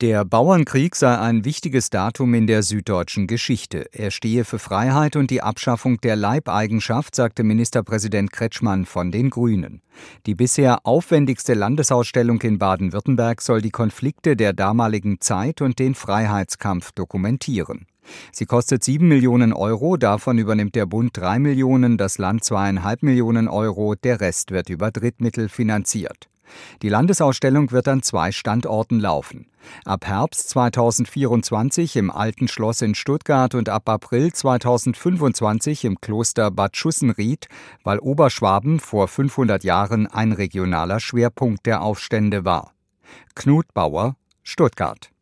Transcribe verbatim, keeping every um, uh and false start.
Der Bauernkrieg sei ein wichtiges Datum in der süddeutschen Geschichte. Er stehe für Freiheit und die Abschaffung der Leibeigenschaft, sagte Ministerpräsident Kretschmann von den Grünen. Die bisher aufwendigste Landesausstellung in Baden-Württemberg soll die Konflikte der damaligen Zeit und den Freiheitskampf dokumentieren. Sie kostet sieben Millionen Euro, davon übernimmt der Bund drei Millionen, das Land zweieinhalb Millionen Euro, der Rest wird über Drittmittel finanziert. Die Landesausstellung wird an zwei Standorten laufen. Ab Herbst zweitausendvierundzwanzig im Alten Schloss in Stuttgart und ab April zweitausendfünfundzwanzig im Kloster Bad Schussenried, weil Oberschwaben vor fünfhundert Jahren ein regionaler Schwerpunkt der Aufstände war. Knut Bauer, Stuttgart.